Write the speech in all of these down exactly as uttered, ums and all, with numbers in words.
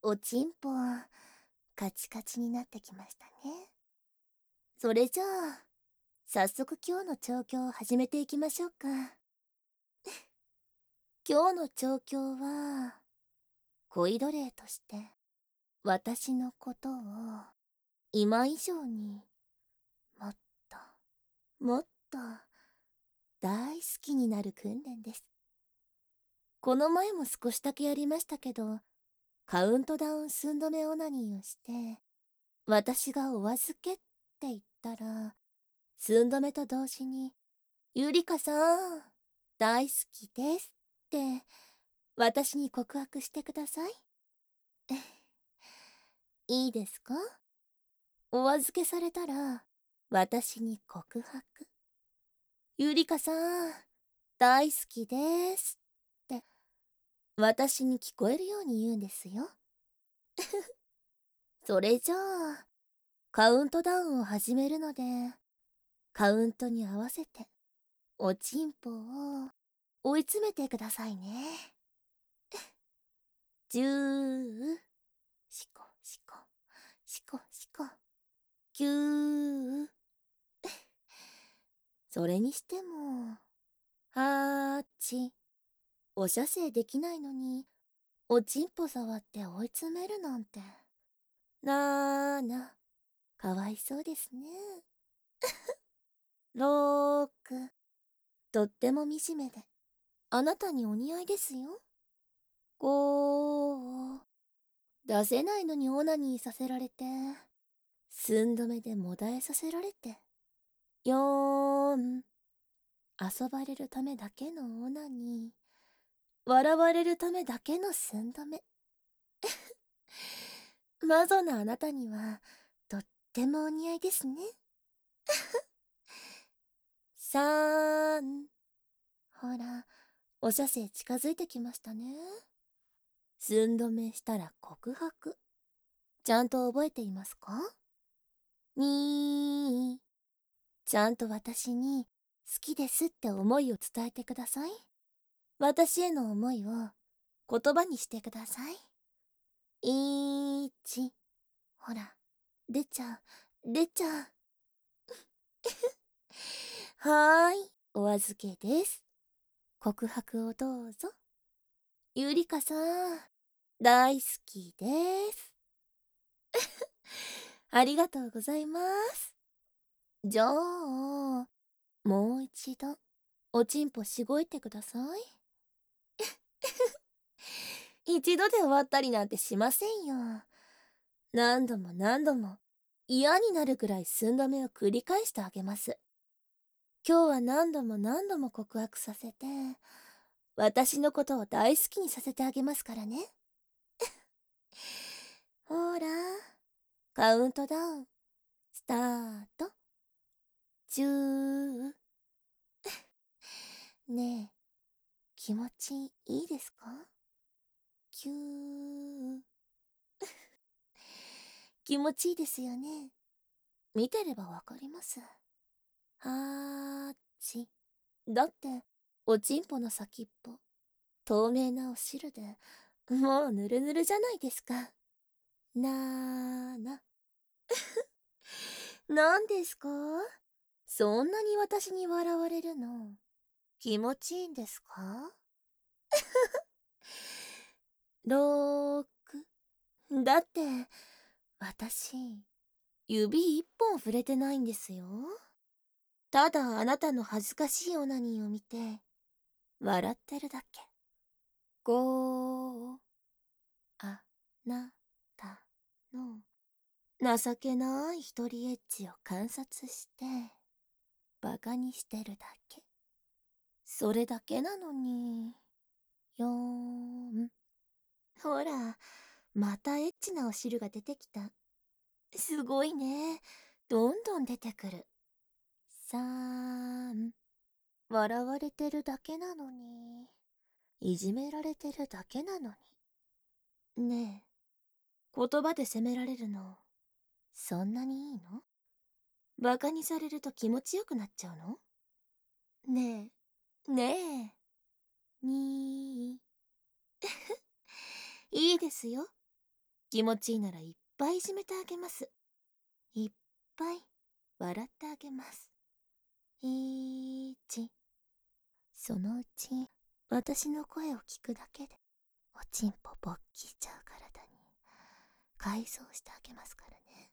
おちんぽ、カチカチになってきましたね。それじゃあ、早速今日の調教を始めていきましょうか。今日の調教は、恋奴隷として、私のことを、今以上に、もっと、もっと、大好きになる訓練です。この前も少しだけやりましたけど、カウントダウン寸止めオナニーをして、私がお預けって言ったら、寸止めと同時に、ゆりかさん、大好きですって、私に告白してください。いいですか？お預けされたら、私に告白。ゆりかさん、大好きですって、私に聞こえるように言うんですよ。それじゃあ、カウントダウンを始めるので、カウントに合わせて、おちんぽを追い詰めてくださいね。じゅう、しこしこ、しこしこ、きゅう。それにしても、はち。お射精できないのに、おちんぽ触って追い詰めるなんて。なーな、かわいそうですね。ろく。とっても惨めで、あなたにお似合いですよ。ご。出せないのにオナニーさせられて、寸止めでもだえさせられて。よん。遊ばれるためだけのオナニー。笑われるためだけの寸止め。マゾなあなたには、とってもお似合いですね。さん。ほら、お射精近づいてきましたね。寸止めしたら告白。ちゃんと覚えていますか？に。ちゃんと私に好きですって思いを伝えてください。私への思いを言葉にしてください。いち。ほら、出ちゃう、出ちゃう。はーい、お預けです。告白をどうぞ。ゆりかさん、大好きです。ありがとうございます。じゃあ、もう一度、おちんぽしごいてください。一度で終わったりなんてしませんよ。何度も何度も嫌になるくらい寸止めを繰り返してあげます。今日は何度も何度も告白させて、私のことを大好きにさせてあげますからね。ほら、カウントダウン、スタート。じゅう。ねえ、気持ちいいですか？きゅう。気持ちいいですよね。見てればわかります。はち。だって、おちんぽの先っぽ、透明なお汁で、もうぬるぬるじゃないですか。なーな。なんですか？そんなに私に笑われるの、気持ちいいんですか？ろく。だって、私、指一本触れてないんですよ。ただあなたの恥ずかしいオナニーを見て、笑ってるだけ。ご。あなたの情けない一人エッチを観察して、バカにしてるだけ。それだけなのに。よーん。ほら、またエッチなお汁が出てきた。すごいね。どんどん出てくる。さん。笑われてるだけなのに。いじめられてるだけなのに。ねえ、言葉で責められるの、そんなにいいの？バカにされると気持ちよくなっちゃうの？ねえ、ねえ。にー。いいですよ。 気持ちいいならいっぱいいじめてあげます。いっぱい笑ってあげます。いち。そのうち私の声を聞くだけでおちんぽぼっきちゃう体に改造してあげますからね。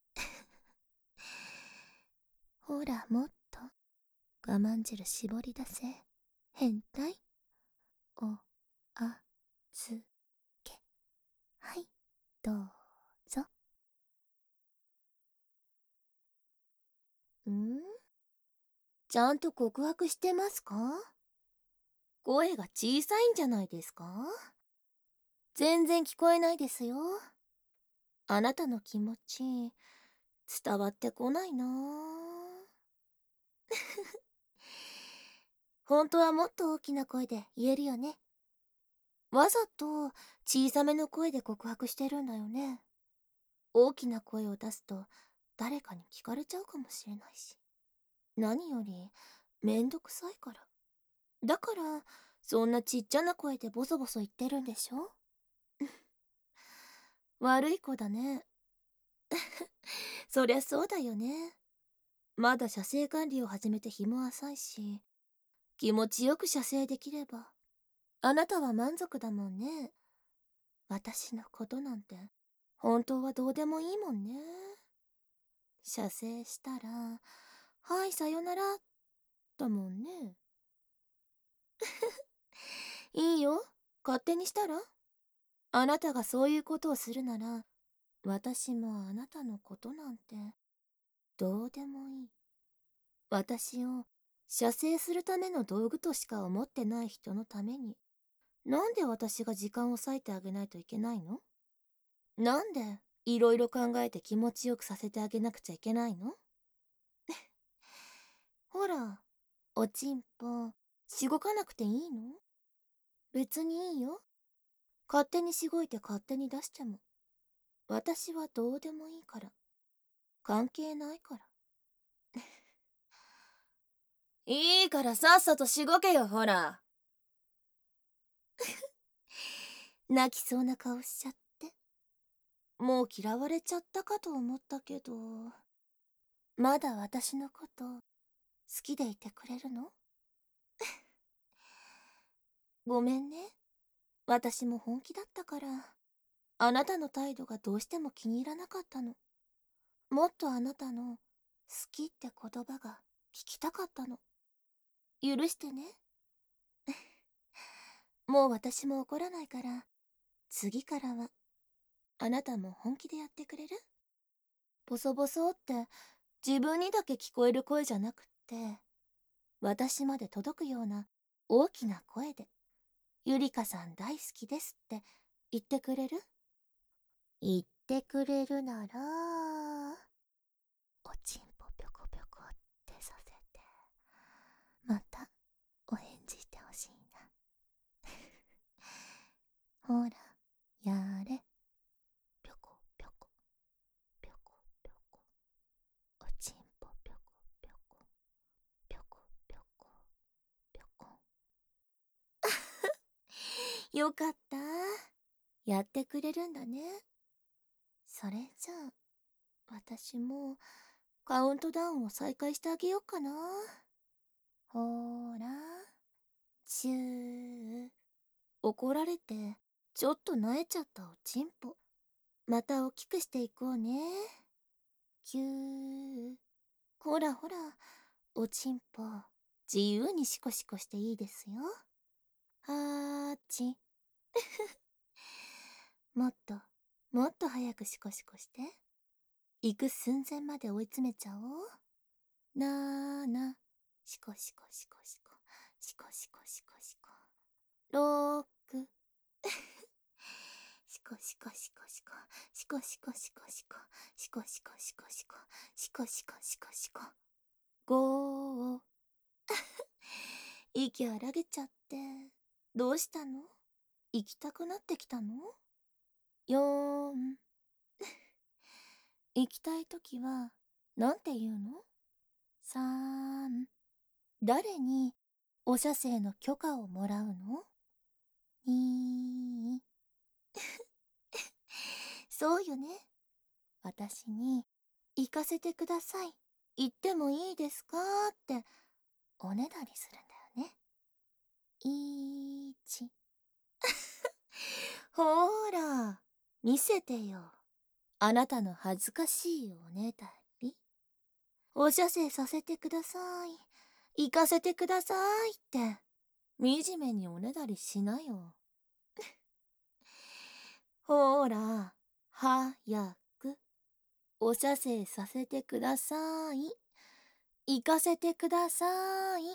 ほら、もっと我慢汁絞り出せ。変態。おあずけ。はい、どうぞ。ん？ちゃんと告白してますか？声が小さいんじゃないですか？全然聞こえないですよ。あなたの気持ち伝わってこないな。本当はもっと大きな声で言えるよね。わざと小さめの声で告白してるんだよね。大きな声を出すと誰かに聞かれちゃうかもしれないし。何よりめんどくさいから。だからそんなちっちゃな声でボソボソ言ってるんでしょ。悪い子だね。そりゃそうだよね。まだ射精管理を始めて日も浅いし、気持ちよく射精できればあなたは満足だもんね。私のことなんて本当はどうでもいいもんね。射精したらはいさよならだもんね。いいよ、勝手にしたら。あなたがそういうことをするなら私もあなたのことなんてどうでもいい。私を射精するための道具としか思ってない人のためになんで私が時間を割いてあげないといけないの？なんでいろいろ考えて気持ちよくさせてあげなくちゃいけないの？ほら、おちんぽしごかなくていいの？別にいいよ。勝手にしごいて勝手に出しても私はどうでもいいから。関係ないから。いいからさっさとしごけよ、ほら。泣きそうな顔しちゃって。もう嫌われちゃったかと思ったけど、まだ私のこと好きでいてくれるの？ごめんね。私も本気だったから、あなたの態度がどうしても気に入らなかったの。もっとあなたの好きって言葉が聞きたかったの。許してね。もう私も怒らないから、次からはあなたも本気でやってくれる？ボソボソって自分にだけ聞こえる声じゃなくって、私まで届くような大きな声で、ゆりかさん大好きですって言ってくれる？言ってくれるなら、おちんぽぴょこぴょこってさせて、またお返事してほしいな。ほら、やれ。ぴょこぴょこ、ぴょこぴょこ、おちんぽぴょこぴょこ、ぴょこぴょこ、ぴょこ。よかった。やってくれるんだね。それじゃあ、私もカウントダウンを再開してあげようかな。ほーら、チュー。怒られて、ちょっと萎えちゃったおちんぽ。また大きくしていこうね。キュー。ほらほら、おちんぽ、自由にシコシコしていいですよ。はーち。もっと、もっと早くシコシコして。行く寸前まで追い詰めちゃおう。なーな。シコシコシコシコ。シコシコシコシコ。ろーく。シコシコシコシコ。シコシコシコシコ。シコシコシコシコ。シコシコシコシコ。ごー。息荒げちゃって。どうしたの？行きたくなってきたの？よーん。行きたいときは、なんて言うの？さーん。誰にお射精の許可をもらうの？にー。 そうよね。私に、行かせてください。行ってもいいですかって、おねだりするんだよね。いち。ほーら、見せてよ。あなたの恥ずかしいおねだり。お射精させてください。行かせてくださいって、惨めにおねだりしなよ。ほーら、早く、お射精させてください。行かせてください。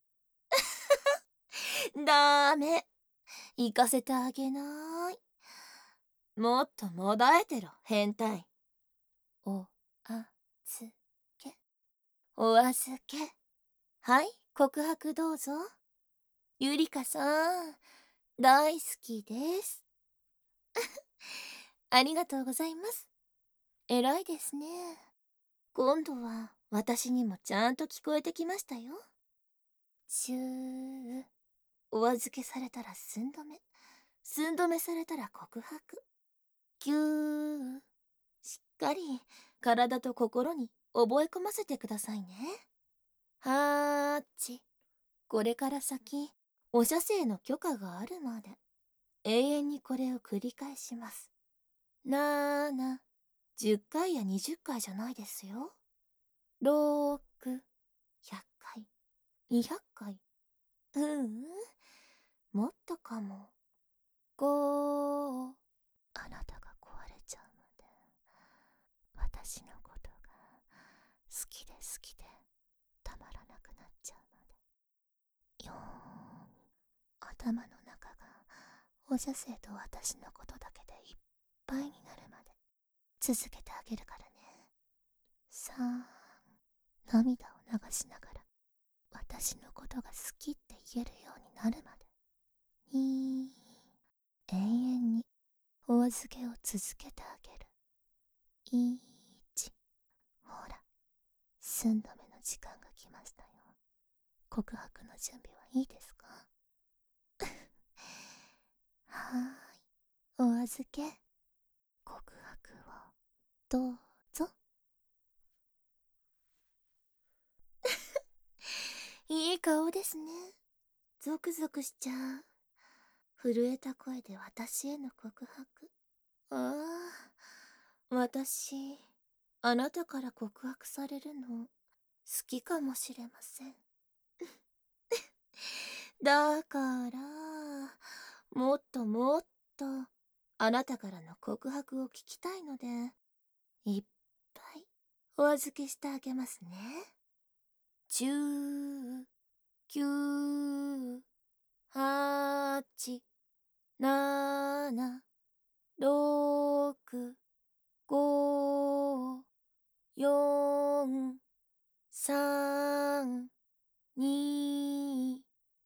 ダメ。行かせてあげない。もっともだえてろ、変態。おあずけ。お預け。はい、告白どうぞ。ゆりかさん、大好きです。ありがとうございます。偉いですね。今度は私にもちゃんと聞こえてきましたよ。シュー。お預けされたら寸止め。寸止めされたら告白。ぎゅー。しっかり体と心に覚え込ませてくださいね。はーち。これから先、お射精の許可があるまで、永遠にこれを繰り返します。なーな、じゅっかいやにじゅっかいじゃないですよ。ろく、ひゃっかい、にひゃっかい。ううん、もっとかも。ご、あなたが壊れちゃうまで、私のことが好きで好きでたまらなくなっちゃうまで。よーん、頭の中がお射精と私のことだけでいっぱいになるまで続けてあげるからね。さあ、涙を流しながら私のことが好きって言えるようになるまで。に、永遠にお預けを続けてあげる。いち。ほら、寸止めの時間が来ましたよ。告白の準備はいいですか？はーい、お預け。告白をどうぞ。いい顔ですね。ゾクゾクしちゃう。震えた声で私への告白。ああ、私、あなたから告白されるの好きかもしれません。だから、もっともっとあなたからの告白を聞きたいので、いっぱいお預けしてあげますね。じゅう、きゅう、はち、なな、ろく、ご、よん、さん、に、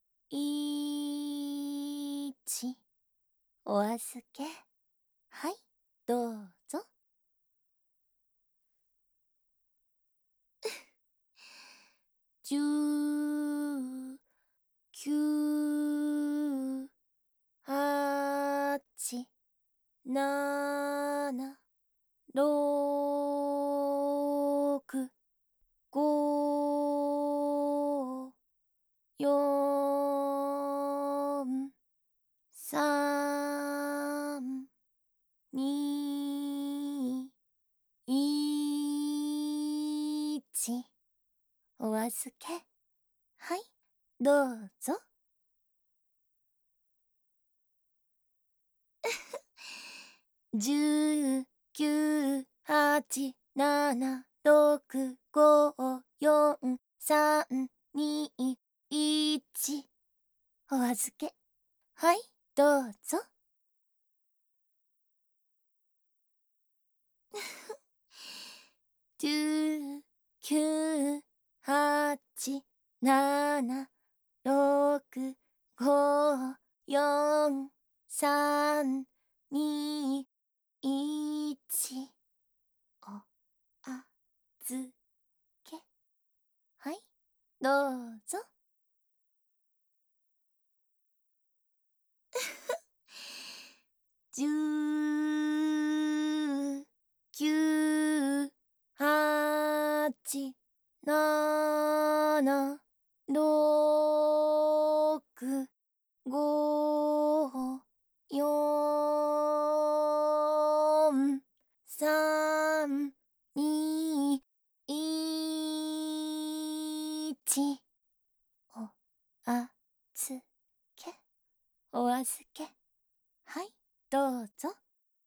いち。お預け。はい、どうぞ。じゅう、きゅう、はち、なな、ろく、ご、よん、さん、に、いち。お預け。はい、どうぞ。じゅう、きゅう、はち、なな、ろく、ご、よん、さん、に、いち。お預け。はい、どうぞ。じゅう、きゅう、はち、なな、ろく、ご、よん、さん、に、いち。おあずけ。はい、どうぞ。じゅうち、なな、ろく、ご、よん、さん、に、いち。おあずけ、お預け。はい、どうぞ。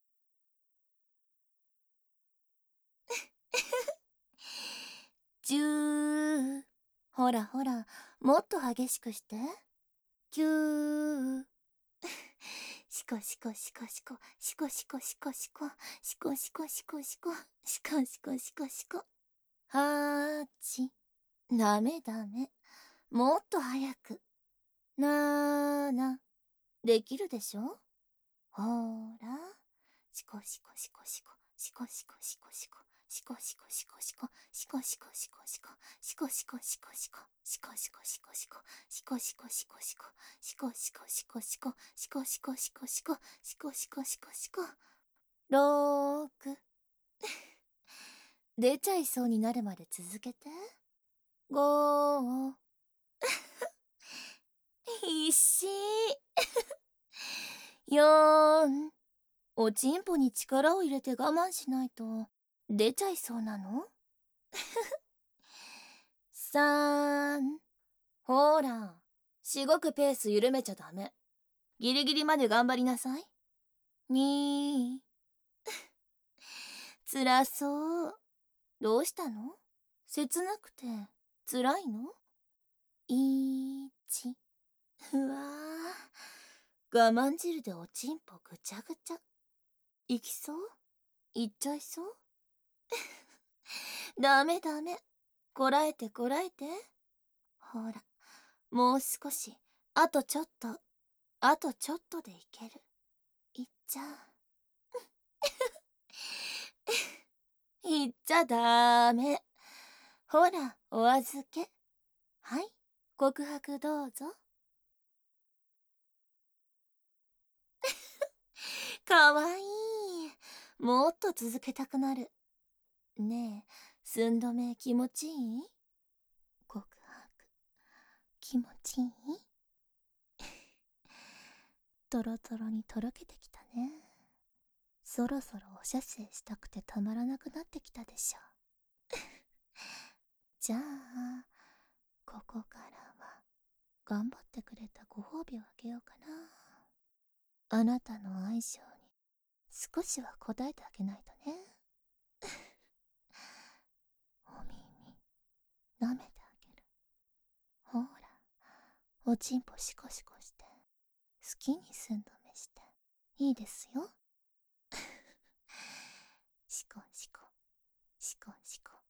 じゅう。ほらほら、もっと激しくして。きゅう。しこしこしこしこ、しこしこしこしこ、しこしこしこしこ、しこしこしこしこ。はち。ダメダメ。もっと早く。なな。できるでしょ？ほら。しこしこしこしこ、しこしこしこしこ、しこしこしこしこ、しこしこしこしこ、しこしこしこしこ、しこしこしこしこ、しこしこしこしこ、しこしこしこしこ、しこしこしこしこ、しこしこしこしこ。ろく。出ちゃいそうになるまで続けて。ご。必死。よん。おちんぽに力を入れて我慢しないと出ちゃいそうなの？さん。ほら、しごくペース緩めちゃダメ。ギリギリまで頑張りなさい。に。辛そう。どうしたの？切なくて辛いの？いち。うわぁ、我慢汁でおちんぽぐちゃぐちゃ。いきそう？いっちゃいそう？ダメダメ。こらえてこらえて。ほら、もう少し。あとちょっと。あとちょっとでいける。いっちゃ。いっちゃダメ。ほら、お預け。はい、告白どうぞ。かわいい。もっと続けたくなる。ねえ、寸止め気持ちいい？告白、気持ちいい？トロトロにとろけてきたね。そろそろお射精したくてたまらなくなってきたでしょ。じゃあ、ここからは頑張ってくれたご褒美をあげようかな。あなたの愛情に少しは応えてあげないとね。お耳舐めてあげる。ほら、おちんぽシコシコして好きに寸止めしていいですよ。シコシコシコシコ